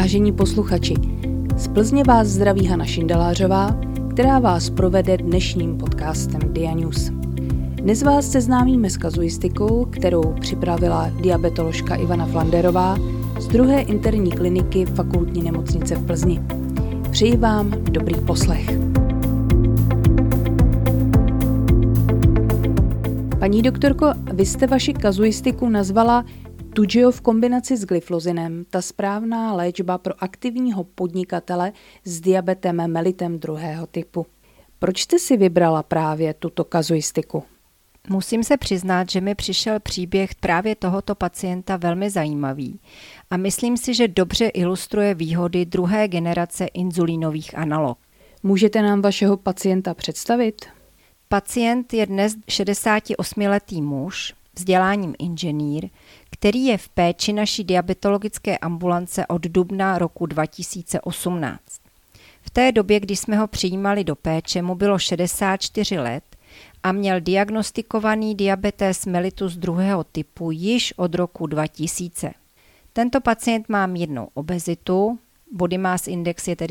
Vážení posluchači, z Plzně vás zdraví Hana Šindelářová, která vás provede dnešním podcastem Dia News. Dnes vás seznámíme s kazuistikou, kterou připravila diabetoložka Ivana Flanderová z 2. interní kliniky Fakultní nemocnice v Plzni. Přeji vám dobrý poslech. Paní doktorko, vy jste vaši kazuistiku nazvala Toujeo v kombinaci s glyflozinem, ta správná léčba pro aktivního podnikatele s diabetem mellitus 2. typu. Proč jste si vybrala právě tuto kazuistiku? Musím se přiznat, že mi přišel příběh právě tohoto pacienta velmi zajímavý a myslím si, že dobře ilustruje výhody 2. generace inzulínových analog. Můžete nám vašeho pacienta představit? Pacient je dnes 68letý muž, vzděláním inženýr, který je v péči naší diabetologické ambulance od dubna roku 2018. V té době, kdy jsme ho přijímali do péče, mu bylo 64 let a měl diagnostikovaný diabetes mellitus 2. typu již od roku 2000. Tento pacient má mírnou obezitu, body mass index je tedy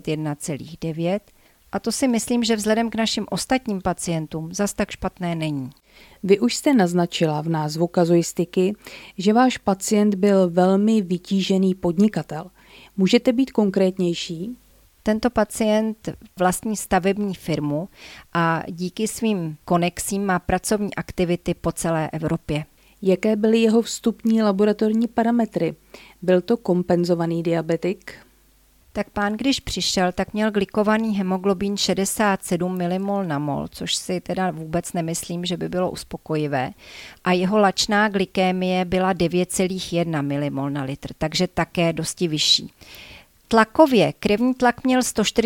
31,9 a to si myslím, že vzhledem k našim ostatním pacientům zas tak špatné není. Vy už jste naznačila v názvu kazuistiky, že váš pacient byl velmi vytížený podnikatel. Můžete být konkrétnější? Tento pacient vlastní stavební firmu a díky svým konexím má pracovní aktivity po celé Evropě. Jaké byly jeho vstupní laboratorní parametry? Byl to kompenzovaný diabetik? Tak pán, když přišel, tak měl glikovaný hemoglobin 67 mmol na mol, což si teda vůbec nemyslím, že by bylo uspokojivé. A jeho lačná glykémie byla 9,1 mmol na litr, takže také dosti vyšší. Tlakově krevní tlak měl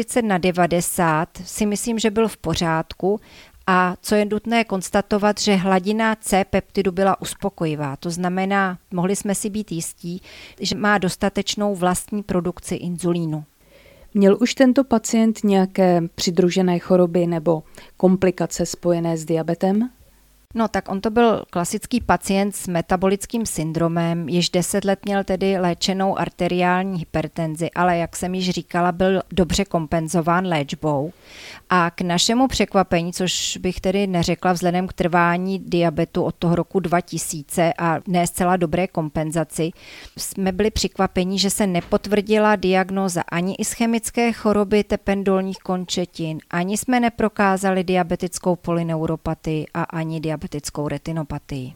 140/90, si myslím, že byl v pořádku a co je nutné konstatovat, že hladina C-peptidu byla uspokojivá. To znamená, mohli jsme si být jistí, že má dostatečnou vlastní produkci inzulínu. Měl už tento pacient nějaké přidružené choroby nebo komplikace spojené s diabetem? No tak on to byl klasický pacient s metabolickým syndromem, již 10 let měl tedy léčenou arteriální hypertenzi, ale jak jsem již říkala, byl dobře kompenzován léčbou. A k našemu překvapení, což bych tedy neřekla vzhledem k trvání diabetu od toho roku 2000 a ne zcela dobré kompenzaci, jsme byli překvapeni, že se nepotvrdila diagnóza ani ischemické choroby tepen dolních končetin, ani jsme neprokázali diabetickou polyneuropatii a ani diabetickou retinopatii.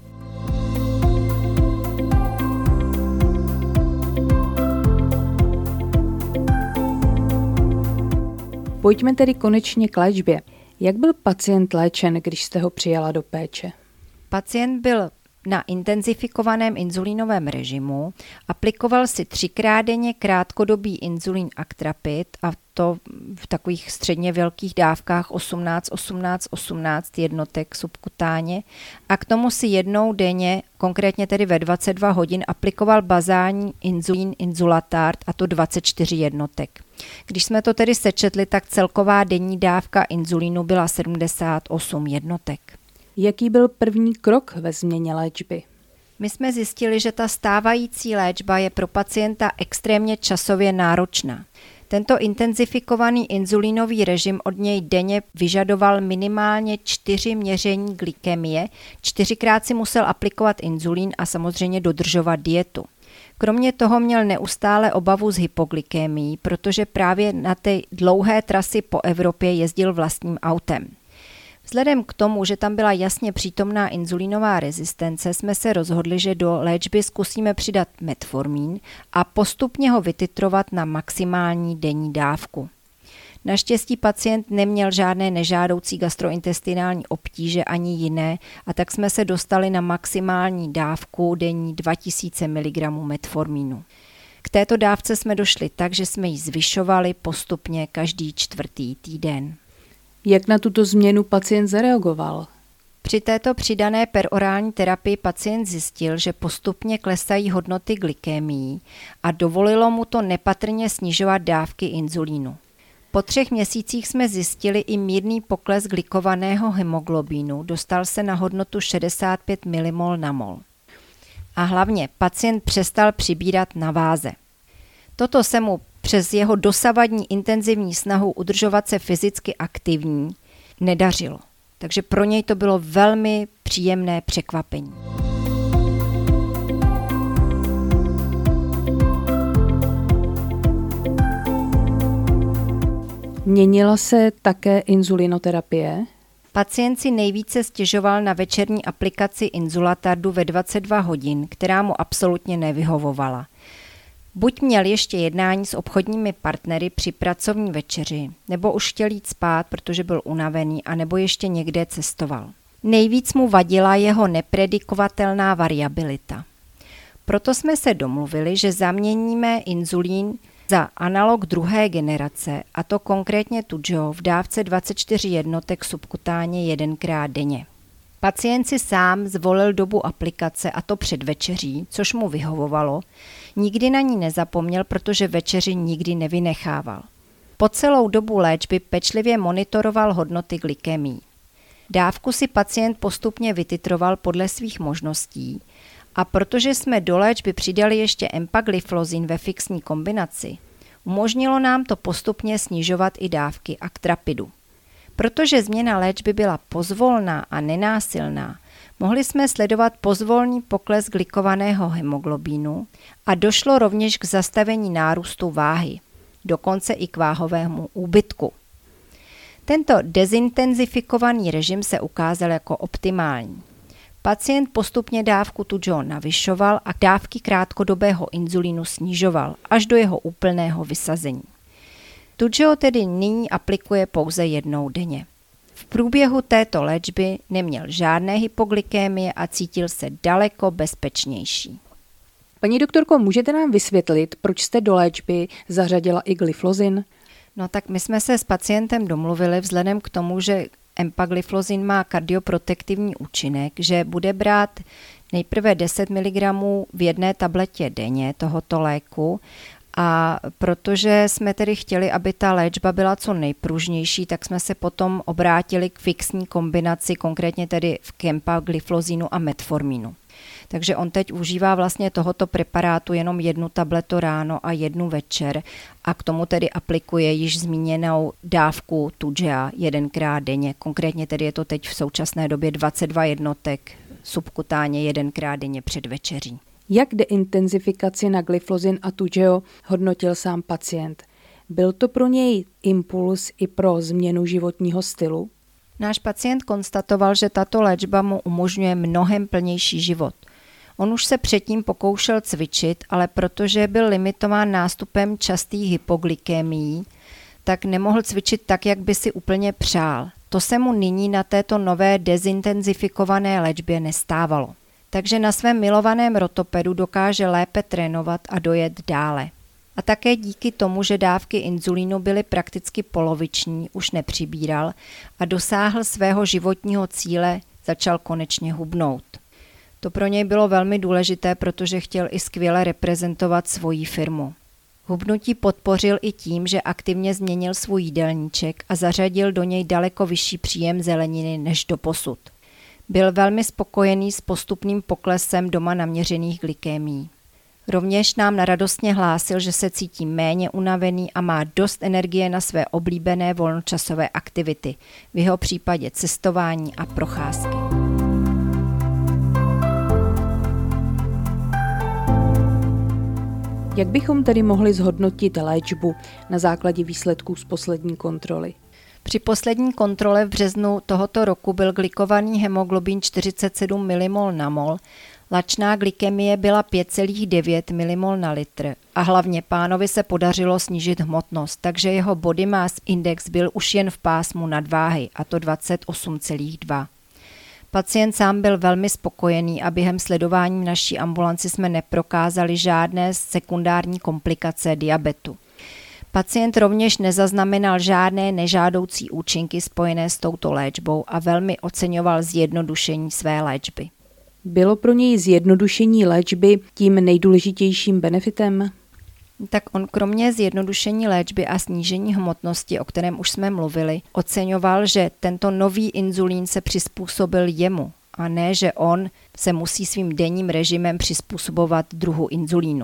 Pojďme tedy konečně k léčbě. Jak byl pacient léčen, když jste ho přijala do péče? Pacient byl na intenzifikovaném inzulínovém režimu, aplikoval si 3krát denně krátkodobý inzulín Actrapid a to v takových středně velkých dávkách 18 jednotek subkutáně a k tomu si jednou denně, konkrétně tedy ve 22 hodin, aplikoval bazální inzulín Insulatard a to 24 jednotek. Když jsme to tedy sečetli, tak celková denní dávka inzulínu byla 78 jednotek. Jaký byl první krok ve změně léčby? My jsme zjistili, že ta stávající léčba je pro pacienta extrémně časově náročná. Tento intenzifikovaný inzulínový režim od něj denně vyžadoval minimálně 4 měření glykemie, 4krát si musel aplikovat inzulín a samozřejmě dodržovat dietu. Kromě toho měl neustále obavu z hypoglykémií, protože právě na té dlouhé trasy po Evropě jezdil vlastním autem. Vzhledem k tomu, že tam byla jasně přítomná inzulínová rezistence, jsme se rozhodli, že do léčby zkusíme přidat metformín a postupně ho vytitrovat na maximální denní dávku. Naštěstí pacient neměl žádné nežádoucí gastrointestinální obtíže ani jiné a tak jsme se dostali na maximální dávku denní 2000 mg metformínu. K této dávce jsme došli tak, že jsme ji zvyšovali postupně každý 4. týden. Jak na tuto změnu pacient zareagoval? Při této přidané perorální terapii pacient zjistil, že postupně klesají hodnoty glykémií a dovolilo mu to nepatrně snižovat dávky inzulínu. Po 3 měsících jsme zjistili i mírný pokles glikovaného hemoglobínu, dostal se na hodnotu 65 mmol na mol. A hlavně pacient přestal přibírat na váze. Toto se mu přes jeho dosavadní intenzivní snahu udržovat se fyzicky aktivní nedařilo. Takže pro něj to bylo velmi příjemné překvapení. Měnila se také inzulinoterapie? Pacient si nejvíce stěžoval na večerní aplikaci Inzulatardu ve 22 hodin, která mu absolutně nevyhovovala. Buď měl ještě jednání s obchodními partnery při pracovní večeři, nebo už chtěl jít spát, protože byl unavený, anebo ještě někde cestoval. Nejvíc mu vadila jeho nepredikovatelná variabilita. Proto jsme se domluvili, že zaměníme inzulín za analog druhé generace, a to konkrétně Toujeo v dávce 24 jednotek subkutáně 1x denně. Pacient si sám zvolil dobu aplikace, a to před večeří, což mu vyhovovalo. Nikdy na ní nezapomněl, protože večeři nikdy nevynechával. Po celou dobu léčby pečlivě monitoroval hodnoty glykemií. Dávku si pacient postupně vytitroval podle svých možností, a protože jsme do léčby přidali ještě empagliflozin ve fixní kombinaci, umožnilo nám to postupně snižovat i dávky aktrapidu. Protože změna léčby byla pozvolná a nenásilná, mohli jsme sledovat pozvolný pokles glykovaného hemoglobínu a došlo rovněž k zastavení nárůstu váhy, dokonce i k váhovému úbytku. Tento dezintenzifikovaný režim se ukázal jako optimální. Pacient postupně dávku Toujeo navyšoval a dávky krátkodobého inzulínu snižoval až do jeho úplného vysazení. Toujeo tedy nyní aplikuje pouze jednou denně. V průběhu této léčby neměl žádné hypoglykémie a cítil se daleko bezpečnější. Paní doktorko, můžete nám vysvětlit, proč jste do léčby zařadila i gliflozin? No tak my jsme se s pacientem domluvili vzhledem k tomu, že empagliflozin má kardioprotektivní účinek, že bude brát nejprve 10 mg v jedné tabletě denně tohoto léku, a protože jsme tedy chtěli, aby ta léčba byla co nejpružnější, tak jsme se potom obrátili k fixní kombinaci, konkrétně tedy k empagliflozinu a metformínu. Takže on teď užívá vlastně tohoto preparátu jenom jednu tabletu ráno a jednu večer a k tomu tedy aplikuje již zmíněnou dávku Toujea 1x denně. Konkrétně tedy je to teď v současné době 22 jednotek subkutáně 1x denně před večeří. Jak deintenzifikaci na gliflozin a Toujeo hodnotil sám pacient? Byl to pro něj impuls i pro změnu životního stylu? Náš pacient konstatoval, že tato léčba mu umožňuje mnohem plnější život. On už se předtím pokoušel cvičit, ale protože byl limitován nástupem častých hypoglykémií, tak nemohl cvičit tak, jak by si úplně přál. To se mu nyní na této nové dezintenzifikované léčbě nestávalo. Takže na svém milovaném rotopedu dokáže lépe trénovat a dojet dále. A také díky tomu, že dávky inzulínu byly prakticky poloviční, už nepřibíral a dosáhl svého životního cíle, začal konečně hubnout. To pro něj bylo velmi důležité, protože chtěl i skvěle reprezentovat svoji firmu. Hubnutí podpořil i tím, že aktivně změnil svůj jídelníček a zařadil do něj daleko vyšší příjem zeleniny než doposud. Byl velmi spokojený s postupným poklesem doma naměřených glykémií. Rovněž nám radostně hlásil, že se cítí méně unavený a má dost energie na své oblíbené volnočasové aktivity, v jeho případě cestování a procházky. Jak bychom tedy mohli zhodnotit léčbu na základě výsledků z poslední kontroly? Při poslední kontrole v březnu tohoto roku byl glykovaný hemoglobin 47 mmol/mol, lačná glykemie byla 5,9 mmol/litr a hlavně pánovi se podařilo snížit hmotnost, takže jeho body mass index byl už jen v pásmu nadváhy, a to 28,2. Pacient sám byl velmi spokojený a během sledování v naší ambulanci jsme neprokázali žádné sekundární komplikace diabetu. Pacient rovněž nezaznamenal žádné nežádoucí účinky spojené s touto léčbou a velmi oceňoval zjednodušení své léčby. Bylo pro něj zjednodušení léčby tím nejdůležitějším benefitem? Tak on kromě zjednodušení léčby a snížení hmotnosti, o kterém už jsme mluvili, oceňoval, že tento nový inzulín se přizpůsobil jemu a ne, že on se musí svým denním režimem přizpůsobovat druhu inzulínu.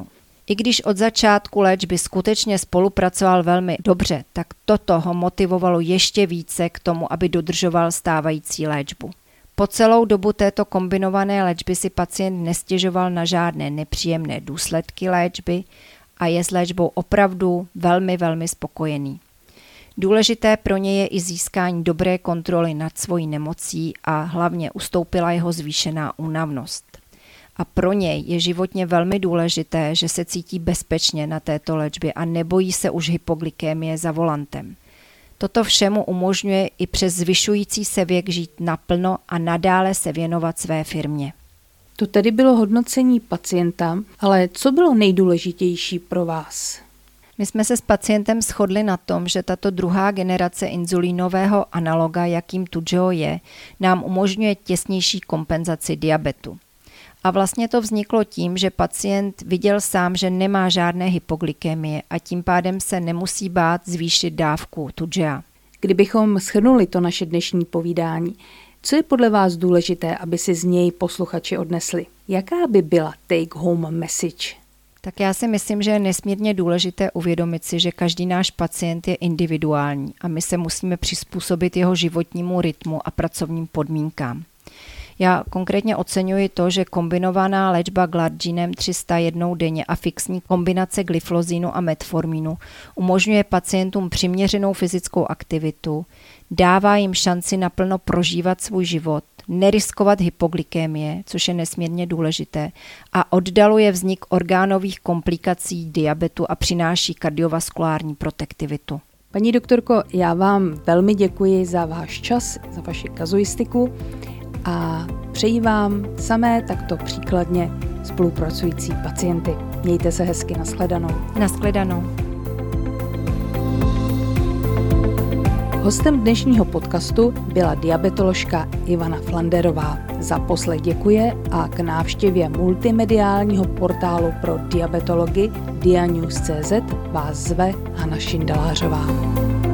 I když od začátku léčby skutečně spolupracoval velmi dobře, tak toto ho motivovalo ještě více k tomu, aby dodržoval stávající léčbu. Po celou dobu této kombinované léčby si pacient nestěžoval na žádné nepříjemné důsledky léčby a je s léčbou opravdu velmi, velmi spokojený. Důležité pro ně je i získání dobré kontroly nad svojí nemocí a hlavně ustoupila jeho zvýšená únavnost. A pro něj je životně velmi důležité, že se cítí bezpečně na této léčbě a nebojí se už hypoglykémie za volantem. Toto všemu umožňuje i přes zvyšující se věk žít naplno a nadále se věnovat své firmě. To tedy bylo hodnocení pacienta, ale co bylo nejdůležitější pro vás? My jsme se s pacientem shodli na tom, že tato druhá generace inzulínového analoga, jakým Toujeo je, nám umožňuje těsnější kompenzaci diabetu. A vlastně to vzniklo tím, že pacient viděl sám, že nemá žádné hypoglykémie a tím pádem se nemusí bát zvýšit dávku Toujea. Kdybychom shrnuli to naše dnešní povídání, co je podle vás důležité, aby si z něj posluchači odnesli? Jaká by byla take home message? Tak já si myslím, že je nesmírně důležité uvědomit si, že každý náš pacient je individuální a my se musíme přizpůsobit jeho životnímu rytmu a pracovním podmínkám. Já konkrétně oceňuji to, že kombinovaná léčba Glarginem 301 denně a fixní kombinace glyflozinu a metformínu umožňuje pacientům přiměřenou fyzickou aktivitu, dává jim šanci naplno prožívat svůj život, neriskovat hypoglykémie, což je nesmírně důležité, a oddaluje vznik orgánových komplikací diabetu a přináší kardiovaskulární protektivitu. Paní doktorko, já vám velmi děkuji za váš čas, za vaši kazuistiku a přeji vám samé takto příkladně spolupracující pacienty. Mějte se hezky, nashledanou. Nashledanou. Hostem dnešního podcastu byla diabetoložka Ivana Flanderová. Za poslech děkuje a k návštěvě multimediálního portálu pro diabetology dianews.cz vás zve Hana Šindelářová.